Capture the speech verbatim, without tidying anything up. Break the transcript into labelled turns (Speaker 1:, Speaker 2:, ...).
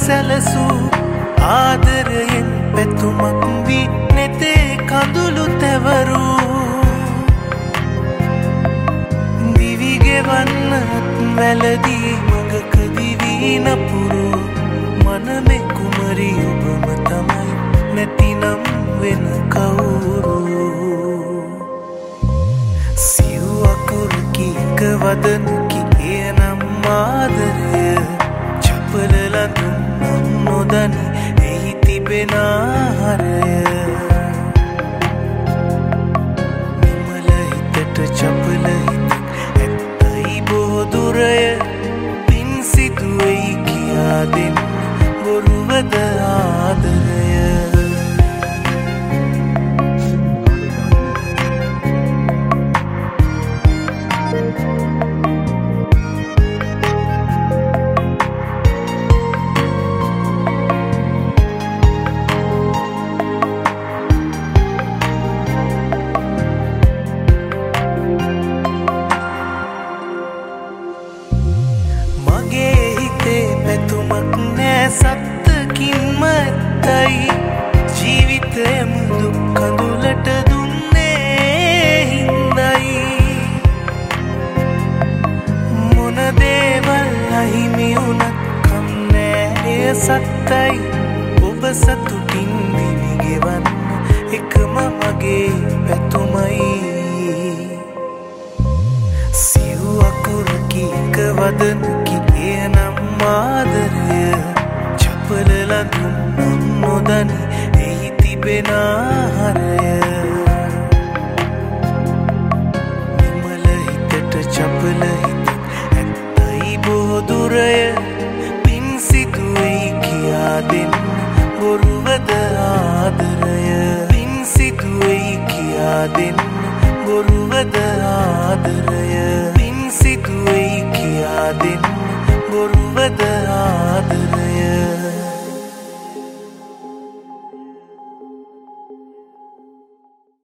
Speaker 1: සැලසූ ආදරයෙන් පැතුමක් වී නෙතේ කඳුළු තැවරූ දිවිගෙවන්නත් වැලදී මඟක දිවී නපුරු මනමෙ කුමරි ඔබම තමයි නැතිනම් වෙන කවුරු සිව් අකුරකි එක වදනකි එනම් ආදරය චපල ලඳුන් නම් නොදනි එහි තිබෙන ආහාරය නිමල හිතට චපල හිතක් ඇත්තයි බොදුරය පින් සිදුවෙයි කියා දෙන්න බොරුවද ආදරය පැතුමක් නෑ සත්තකින්ම ඇත්තයි ජීවිතයම දුක් කඳුලට දුන්නේ හින්දයි මොන දේවල් අහිමි වුණත් කම් නෑ එය සත්තයි ඔබ සතුටින් දිවි ගෙවන්න එකම මගේ පැතුමයි සිව් අකුරකි එක වදනකි එනම් ආදරය චපල ලඳුන් නම් නොදනි එහි තිබෙන ආහාරය නිමල හිතට චපල හිතක් ඇත්තයි බොදුරය පින් සිදුවෙයි කියා දෙන්න බොරුවද ආදරය පින් සිදුවෙයි කියා දෙන්න බොරුවද ආදරය පින් සිදුවෙයි කියා දෙන්න බොරුවද